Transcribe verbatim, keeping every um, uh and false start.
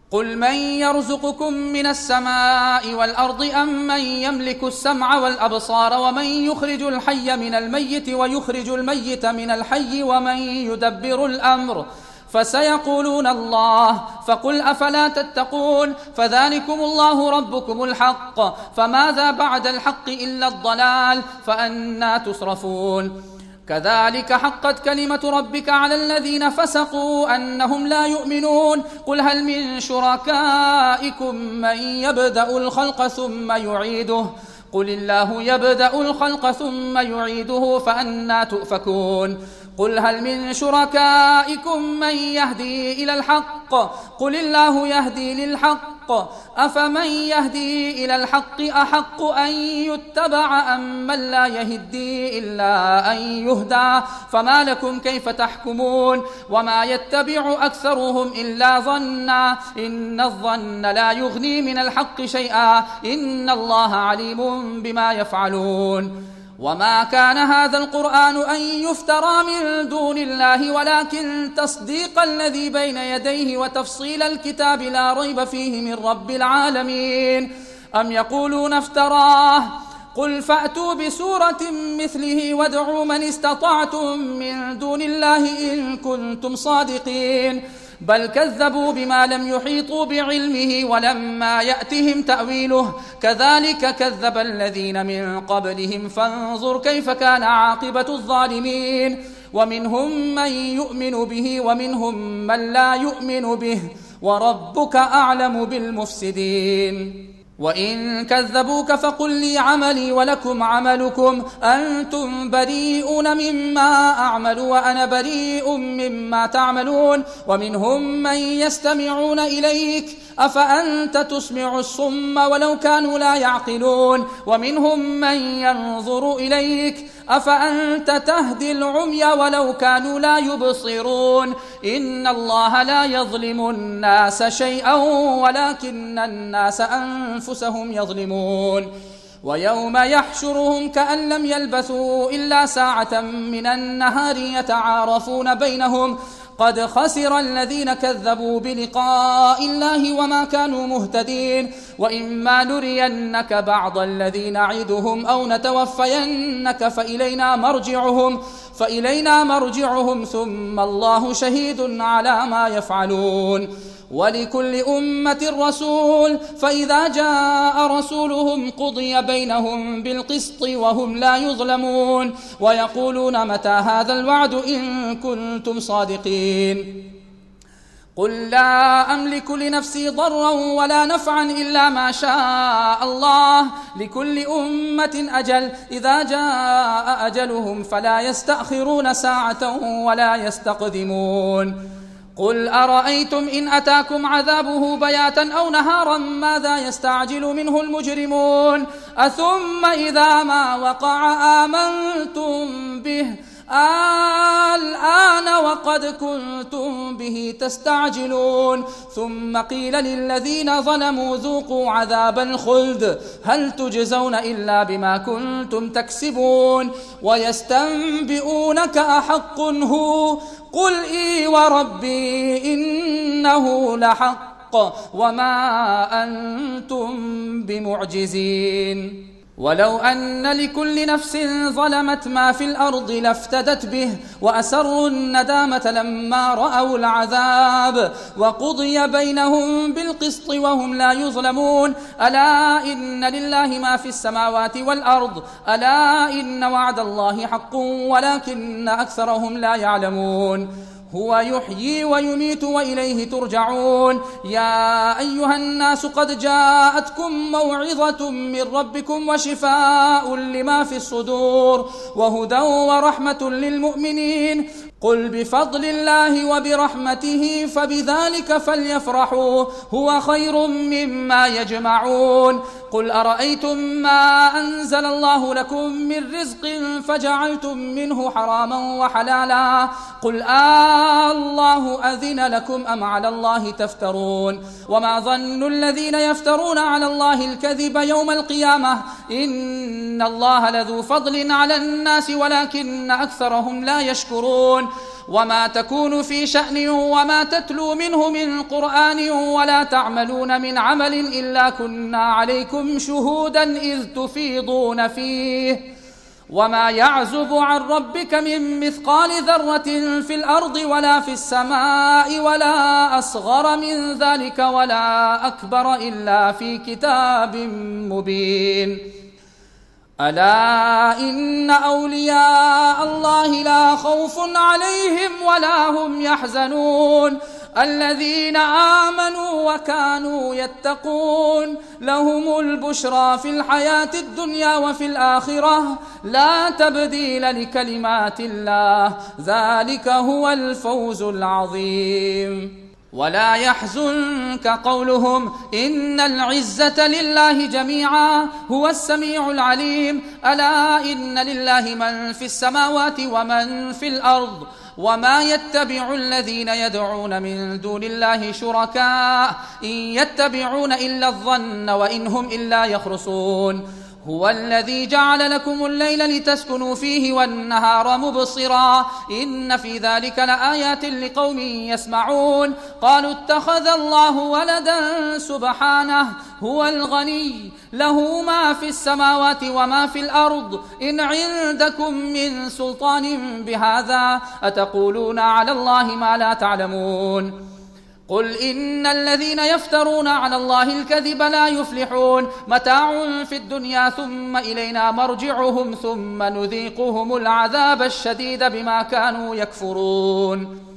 قل من يرزقكم من السماء والأرض أم من يملك السمع والأبصار ومن يخرج الحي من الميت ويخرج الميت من الحي ومن يدبر الأمر فسيقولون الله فقل أفلا تتقون فذلكم الله ربكم الحق فماذا بعد الحق إلا الضلال فأنى تصرفون كذلك حقت كلمة ربك على الذين فسقوا أنهم لا يؤمنون قل هل من شركائكم من يبدأ الخلق ثم يعيده قل الله يبدأ الخلق ثم يعيده فأنى تؤفكون قل هل من شركائكم من يهدي إلى الحق قل الله يهدي للحق أفمن يهدي إلى الحق أحق أن يتبع أم من لا يهدي إلا أن يهدى فما لكم كيف تحكمون وما يتبع أكثرهم إلا ظنا إن الظن لا يغني من الحق شيئا إن الله عليم بما يفعلون وما كان هذا القرآن أن يفترى من دون الله ولكن تصديق الذي بين يديه وتفصيل الكتاب لا ريب فيه من رب العالمين أم يقولون افتراه قل فأتوا بسورة مثله وادعوا من استطعتم من دون الله إن كنتم صادقين بل كذبوا بما لم يحيطوا بعلمه ولما يأتهم تأويله كذلك كذب الذين من قبلهم فانظر كيف كان عاقبة الظالمين ومنهم من يؤمن به ومنهم من لا يؤمن به وربك أعلم بالمفسدين وإن كذبوك فقل لي عملي ولكم عملكم أنتم بريئون مما أعمل وأنا بريء مما تعملون ومنهم من يستمعون إليك أفأنت تسمع الصم ولو كانوا لا يعقلون ومنهم من ينظر إليك أفأنت تهدي العمي ولو كانوا لا يبصرون إن الله لا يظلم الناس شيئا ولكن الناس أنفسهم يظلمون ويوم يحشرهم كأن لم يلبثوا إلا ساعة من النهار يتعارفون بينهم قد خسر الذين كذبوا بلقاء الله وما كانوا مهتدين وإما نرينك بعض الذي نعدهم أو نتوفينك فإلينا مرجعهم فإلينا مرجعهم ثم الله شهيد على ما يفعلون ولكل أمة رسول فإذا جاء رسولهم قضي بينهم بالقسط وهم لا يظلمون ويقولون متى هذا الوعد إن كنتم صادقين قل لا أملك لنفسي ضرا ولا نفعا إلا ما شاء الله لكل أمة أجل إذا جاء أجلهم فلا يستأخرون ساعة ولا يستقدمون قل أرأيتم إن أتاكم عذابه بياتا أو نهارا ماذا يستعجل منه المجرمون أثم إذا ما وقع آمنتم به الآن وقد كنتم به تستعجلون ثم قيل للذين ظلموا ذوقوا عذاب الخلد هل تجزون إلا بما كنتم تكسبون ويستنبئونك أحق هو قل إي وربي إنه لحق وما أنتم بمعجزين ولو أن لكل نفس ظلمت ما في الأرض لافتدت به وأسروا الندامة لما رأوا العذاب وقضي بينهم بالقسط وهم لا يظلمون ألا إن لله ما في السماوات والأرض ألا إن وعد الله حق ولكن أكثرهم لا يعلمون هو يحيي ويميت وإليه ترجعون يا أيها الناس قد جاءتكم موعظة من ربكم وشفاء لما في الصدور وهدى ورحمة للمؤمنين قل بفضل الله وبرحمته فبذلك فليفرحوا هو خير مما يجمعون قل أرأيتم ما أنزل الله لكم من رزق فجعلتم منه حراما وحلالا قل آه الله أذن لكم أم على الله تفترون وما ظن الذين يفترون على الله الكذب يوم القيامة إن الله لذو فضل على الناس ولكن أكثرهم لا يشكرون وما تكون في شأن وما تتلو منه من قرآن ولا تعملون من عمل إلا كنا عليكم شهودا إذ تفيضون فيه وما يعزب عن ربك من مثقال ذرة في الأرض ولا في السماء ولا أصغر من ذلك ولا أكبر إلا في كتاب مبين. ألا إن أولياء الله لا خوف عليهم ولا هم يحزنون الذين آمنوا وكانوا يتقون لهم البشرى في الحياة الدنيا وفي الآخرة لا تبديل لكلمات الله ذلك هو الفوز العظيم. ولا يحزنك قولهم إن العزة لله جميعا هو السميع العليم ألا إن لله من في السماوات ومن في الأرض وما يتبع الذين يدعون من دون الله شركاء إن يتبعون إلا الظن وإن هم إلا يخرصون هو الذي جعل لكم الليل لتسكنوا فيه والنهار مبصرا إن في ذلك لآيات لقوم يسمعون قالوا اتخذ الله ولدا سبحانه هو الغني له ما في السماوات وما في الأرض إن عندكم من سلطان بهذا أتقولون على الله ما لا تعلمون قل إن الذين يفترون على الله الكذب لا يفلحون متاع في الدنيا ثم إلينا مرجعهم ثم نذيقهم العذاب الشديد بما كانوا يكفرون.